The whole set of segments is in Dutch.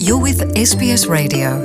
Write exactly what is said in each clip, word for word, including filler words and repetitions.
You're with S B S Radio.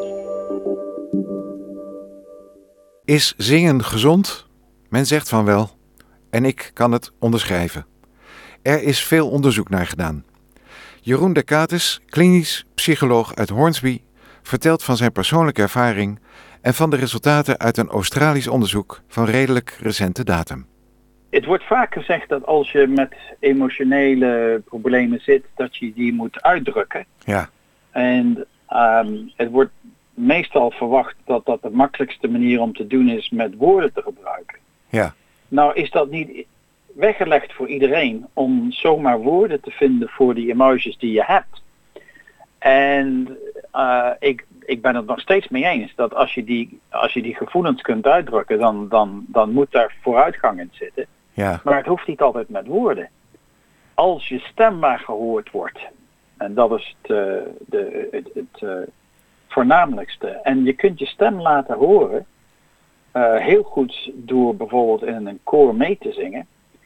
Is zingen gezond? Men zegt van wel. En ik kan het onderschrijven. Er is veel onderzoek naar gedaan. Jeroen de Cates, klinisch psycholoog uit Hornsby, vertelt van zijn persoonlijke ervaring en van de resultaten uit een Australisch onderzoek van redelijk recente datum. Het wordt vaak gezegd dat als je met emotionele problemen zit, dat je die moet uitdrukken. Ja. En um, het wordt meestal verwacht dat dat de makkelijkste manier om te doen is met woorden te gebruiken. Ja. Nou is dat niet weggelegd voor iedereen om zomaar woorden te vinden voor die emoties die je hebt. En uh, ik, ik ben het nog steeds mee eens dat als je die, als je die gevoelens kunt uitdrukken, dan, dan, dan moet daar vooruitgang in zitten. Ja. Maar het hoeft niet altijd met woorden. Als je stem maar gehoord wordt, en dat is het, uh, de, het, het uh, voornamelijkste. En je kunt je stem laten horen, uh, heel goed door bijvoorbeeld in een koor mee te zingen.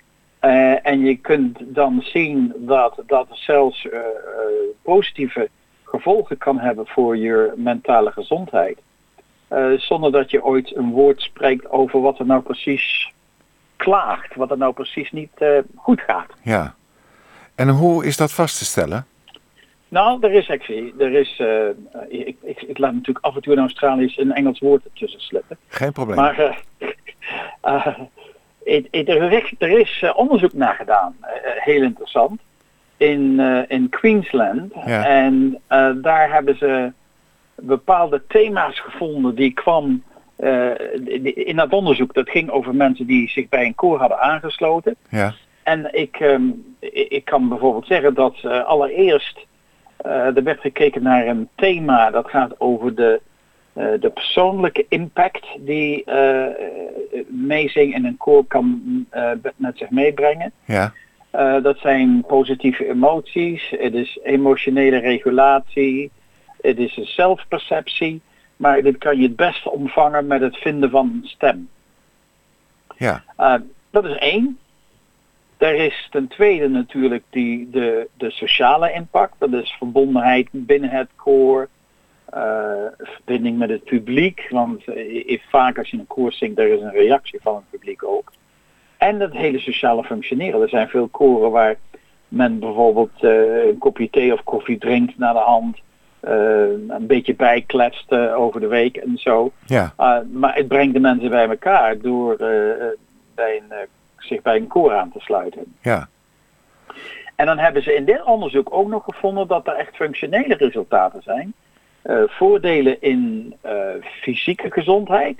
Uh, en je kunt dan zien dat dat zelfs uh, uh, positieve gevolgen kan hebben voor je mentale gezondheid. Uh, zonder dat je ooit een woord spreekt over wat er nou precies klaagt, wat er nou precies niet uh, goed gaat. Ja. En hoe is dat vast te stellen? Nou, er is actually, er is, uh, ik, ik, ik laat natuurlijk af en toe in Australisch een Engels woord ertussen slippen. Geen probleem. Maar uh, uh, it, it, er is, er is uh, onderzoek naar gedaan, uh, heel interessant, in, uh, in Queensland. Ja. En uh, daar hebben ze bepaalde thema's gevonden die kwam uh, in dat onderzoek. Dat ging over mensen die zich bij een koor hadden aangesloten. Ja. En ik, um, ik, ik kan bijvoorbeeld zeggen dat uh, allereerst uh, er werd gekeken naar een thema dat gaat over de, uh, de persoonlijke impact die uh, meezing in een koor kan uh, met zich meebrengen. Ja. Uh, dat zijn positieve emoties, het is emotionele regulatie, het is een zelfperceptie, maar dit kan je het beste omvangen met het vinden van een stem. Ja. Uh, dat is één. Er is ten tweede natuurlijk die, de, de sociale impact. Dat is verbondenheid binnen het koor. Uh, verbinding met het publiek. Want uh, vaak als je een koor zingt, er is een reactie van het publiek ook. En het hele sociale functioneren. Er zijn veel koren waar men bijvoorbeeld uh, een kopje thee of koffie drinkt naar de hand. Uh, een beetje bijkletst uh, over de week en zo. Ja. Uh, maar het brengt de mensen bij elkaar door uh, bij een... Uh, zich bij een koor aan te sluiten. Ja. En dan hebben ze in dit onderzoek ook nog gevonden dat er echt functionele resultaten zijn. Uh, voordelen in uh, fysieke gezondheid.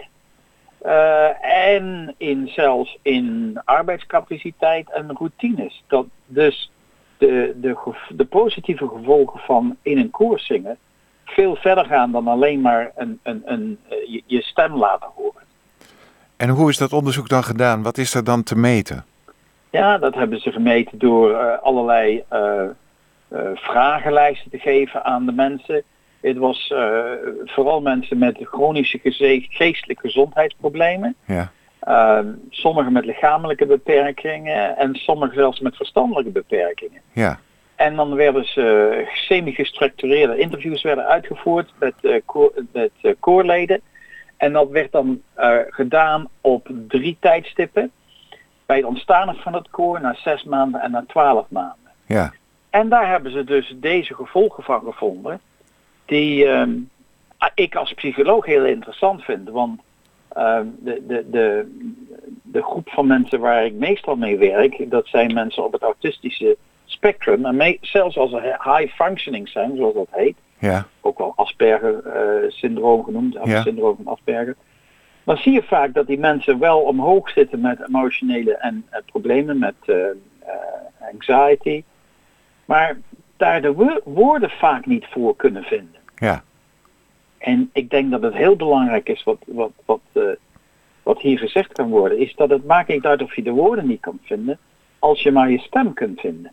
Uh, en in zelfs in arbeidscapaciteit en routines. Dat dus de, de, de positieve gevolgen van in een koor zingen veel verder gaan dan alleen maar een, een, een, je, je stem laten horen. En hoe is dat onderzoek dan gedaan? Wat is er dan te meten? Ja, dat hebben ze gemeten door uh, allerlei uh, uh, vragenlijsten te geven aan de mensen. Het was uh, vooral mensen met chronische geze- geestelijke gezondheidsproblemen. Ja. Uh, sommigen met lichamelijke beperkingen en sommigen zelfs met verstandelijke beperkingen. Ja. En dan werden ze uh, semi-gestructureerde interviews werden uitgevoerd met, uh, koor, met uh, koorleden. En dat werd dan uh, gedaan op drie tijdstippen. Bij het ontstaan van het koor, na zes maanden en na twaalf maanden. Ja. En daar hebben ze dus deze gevolgen van gevonden. Die um, ik als psycholoog heel interessant vind. Want uh, de, de, de, de groep van mensen waar ik meestal mee werk, dat zijn mensen op het autistische spectrum. En mee, zelfs als ze high functioning zijn, zoals dat heet. Ja. Ook wel Asperger-syndroom uh, genoemd, ja. syndroom van Asperger. Dan zie je vaak dat die mensen wel omhoog zitten met emotionele en uh, problemen, met uh, uh, anxiety. Maar daar de wo- woorden vaak niet voor kunnen vinden. Ja. En ik denk dat het heel belangrijk is, wat, wat, wat, uh, wat hier gezegd kan worden, is dat het maakt niet uit of je de woorden niet kan vinden, als je maar je stem kunt vinden.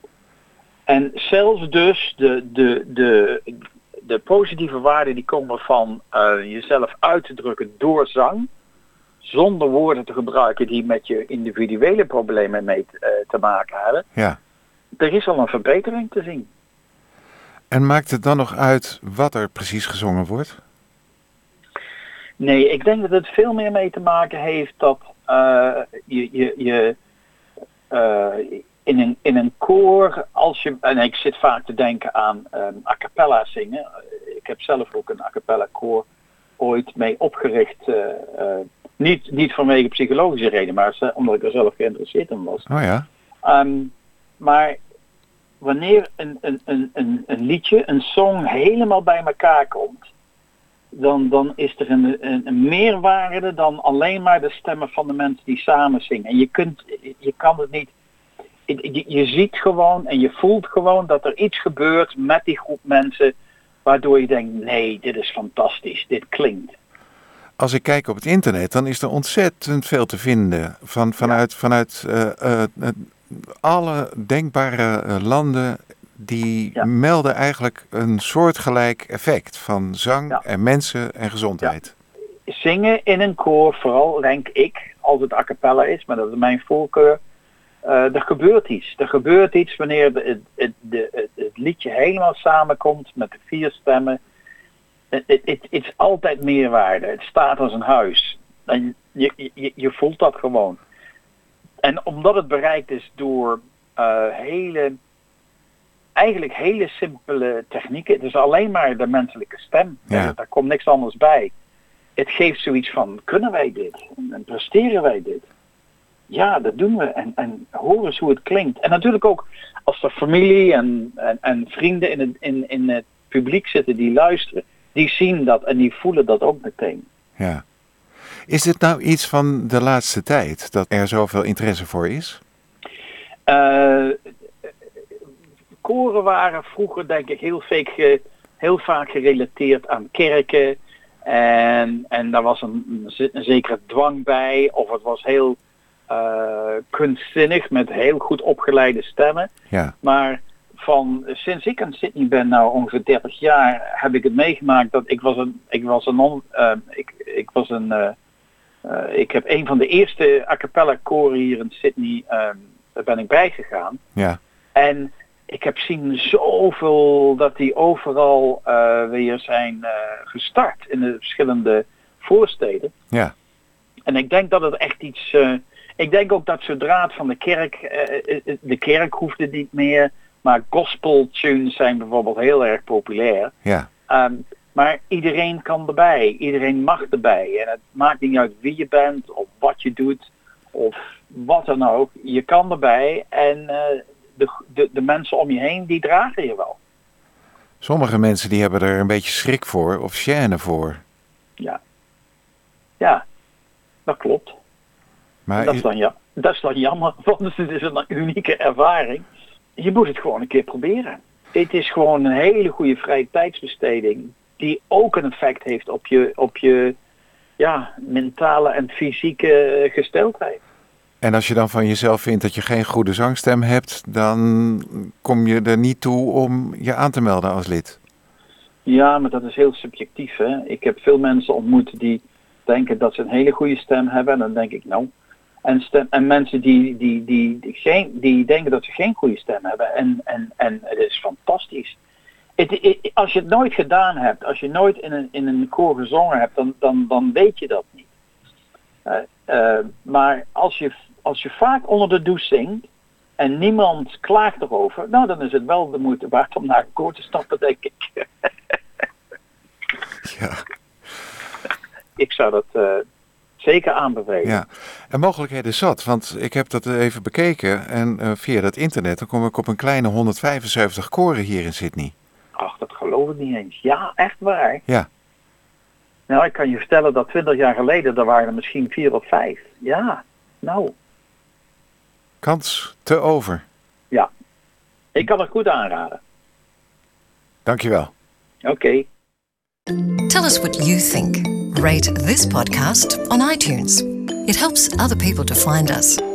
En zelfs dus de, de, de, de positieve waarden die komen van uh, jezelf uit te drukken door zang, zonder woorden te gebruiken die met je individuele problemen mee te, uh, te maken hebben. Ja. Er is al een verbetering te zien. En maakt het dan nog uit wat er precies gezongen wordt? Nee, ik denk dat het veel meer mee te maken heeft dat uh, je, je, je uh, in, een, in een koor, als je, en ik zit vaak te denken aan um, a cappella zingen. Ik heb zelf ook een a cappella koor ooit mee opgericht. Uh, uh, niet, niet vanwege psychologische reden, maar omdat ik er zelf geïnteresseerd in was. Oh ja. Um, maar wanneer een, een, een, een, een liedje, een song helemaal bij elkaar komt, dan, dan is er een, een, een meerwaarde dan alleen maar de stemmen van de mensen die samen zingen. En je kunt, je kan het niet, je, je ziet gewoon en je voelt gewoon dat er iets gebeurt met die groep mensen, waardoor je denkt, nee, dit is fantastisch, dit klinkt. Als ik kijk op het internet, dan is er ontzettend veel te vinden van, vanuit, ja. vanuit uh, uh, uh, alle denkbare uh, landen. Die ja. melden eigenlijk een soortgelijk effect van zang ja. en mensen en gezondheid. Ja. Zingen in een koor, vooral denk ik, als het a cappella is, maar dat is mijn voorkeur. Uh, er gebeurt iets. Er gebeurt iets wanneer de, het, het, de, het, het liedje helemaal samenkomt met de vier stemmen. Het, het, het, het is altijd meerwaarde. Het staat als een huis. En je, je, je voelt dat gewoon. En omdat het bereikt is door uh, hele... Eigenlijk hele simpele technieken. Het is alleen maar de menselijke stem. Ja. Daar komt niks anders bij. Het geeft zoiets van, kunnen wij dit? En presteren wij dit? Ja, dat doen we. En, en horen eens hoe het klinkt. En natuurlijk ook als er familie en, en, en vrienden in het, in, in het publiek zitten die luisteren. Die zien dat en die voelen dat ook meteen. Ja. Is dit nou iets van de laatste tijd? Dat er zoveel interesse voor is? Uh, Koren waren vroeger denk ik heel vaak, heel vaak gerelateerd aan kerken. En, en daar was een, een zekere dwang bij. Of het was heel uh, kunstzinnig met heel goed opgeleide stemmen. Ja. Maar van sinds ik aan Sydney ben, nou ongeveer dertig jaar, heb ik het meegemaakt dat ik was een... Ik was een, on, uh, ik, ik was een uh, uh, ik heb een van de eerste a cappella koren hier in Sydney, uh, daar ben ik bij gegaan. Ja. En ik heb zien zoveel dat die overal uh, weer zijn uh, gestart in de verschillende voorsteden. Ja. En ik denk dat het echt iets... Uh, ik denk ook dat zodra het van de kerk... Uh, de kerk hoefde niet meer, maar gospel tunes zijn bijvoorbeeld heel erg populair. Ja. Um, maar iedereen kan erbij. Iedereen mag erbij. En het maakt niet uit wie je bent of wat je doet of wat dan ook. Je kan erbij en... Uh, De, de, de mensen om je heen, die dragen je wel. Sommige mensen die hebben er een beetje schrik voor of gêne voor. Ja. Ja, dat klopt. Maar dat, is dan, ja, dat is dan jammer, want het is een unieke ervaring. Je moet het gewoon een keer proberen. Het is gewoon een hele goede vrije tijdsbesteding die ook een effect heeft op je, op je ja, mentale en fysieke gesteldheid. En als je dan van jezelf vindt dat je geen goede zangstem hebt, dan kom je er niet toe om je aan te melden als lid. Ja, maar dat is heel subjectief. Hè? Ik heb veel mensen ontmoet die denken dat ze een hele goede stem hebben. En dan denk ik, nou. En, stem, en mensen die, die, die, die, geen, die denken dat ze geen goede stem hebben. En, en, en het is fantastisch. Het, het, als je het nooit gedaan hebt, als je nooit in een, in een koor gezongen hebt, dan, dan, dan weet je dat niet. Uh, uh, maar als je... Als je vaak onder de douche zingt en niemand klaagt erover, nou dan is het wel de moeite waard om naar een koor te stappen, denk ik. Ja. Ik zou dat uh, zeker aanbevelen. Ja, en mogelijkheden zat, want ik heb dat even bekeken en uh, via dat internet, dan kom ik op een kleine honderdvijfenzeventig koren hier in Sydney. Ach, dat geloof ik niet eens. Ja, echt waar. Ja. Nou, ik kan je vertellen dat twintig jaar geleden, er waren er misschien vier of vijf. Ja, nou... Kans te over. Ja, ik kan het goed aanraden. Dankjewel. Oké. Okay. Tell us what you think. Rate this podcast on iTunes. It helps other people to find us.